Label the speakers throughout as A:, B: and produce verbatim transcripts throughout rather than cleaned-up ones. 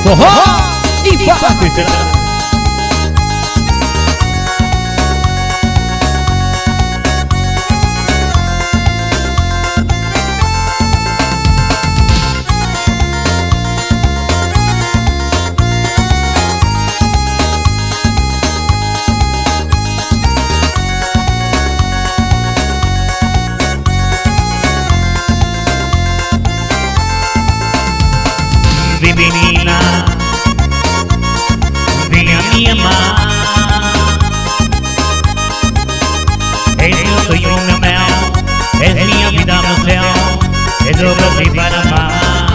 A: Forró e bate.
B: Vem menina, venha me amar. És meu sonho, meu mel, és minha vida, meu céu, és o Brasil para amar.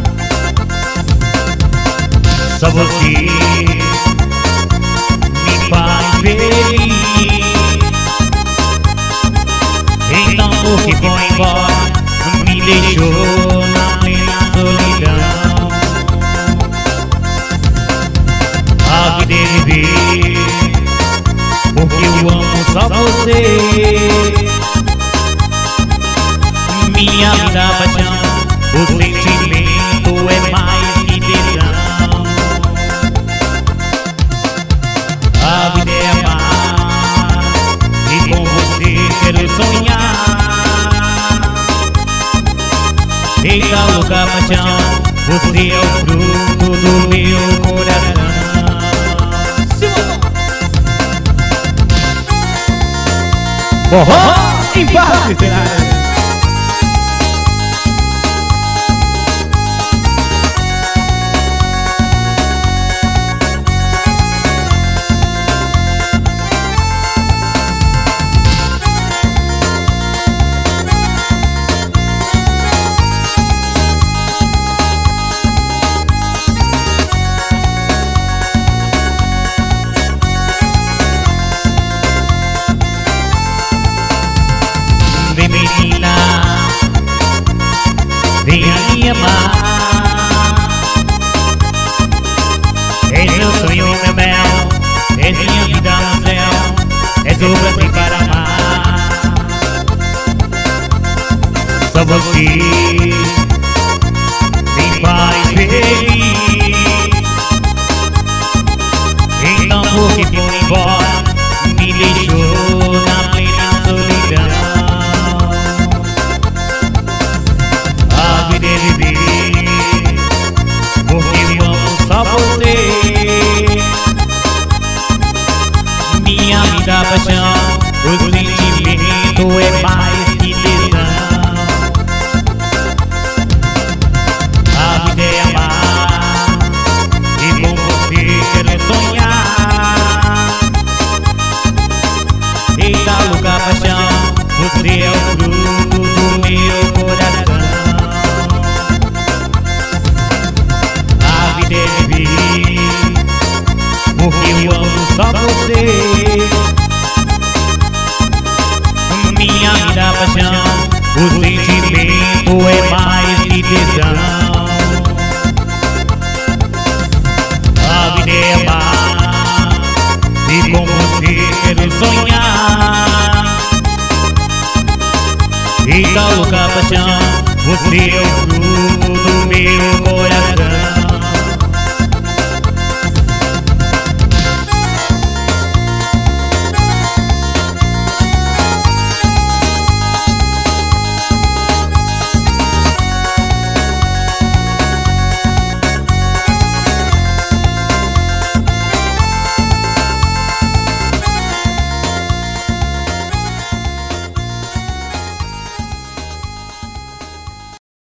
B: Só você me faz feliz. Então por que foi embora, me deixou na plena solidão. A vida é viver, porque eu amo só você. Minha vida, paixão, o sentimento é mais que tesão. A vida é amar, e com você quero sonhar. Eita louca paixão, você é o fruto do meu coração.
A: Forró e bate.
B: Vem menina, venha me amar. És meu sonho, meu mel, és minha vida no céu, és o Brasil para amar. Só você me faz feliz. Então por que foi embora, me deixou na plena solidão. De viver, porque eu amo só você. Minha vida, paixão, o sentimento é mais que tesão. A vida é amar, e com você quero sonhar. Eita louca paixão, você é o fruto do meu coração. Porque eu amo só você. Minha vida, paixão, o sentimento é mais que tesão. A vida é amar, e com você quero sonhar. Eita louca paixão, você é o fruto do meu coração.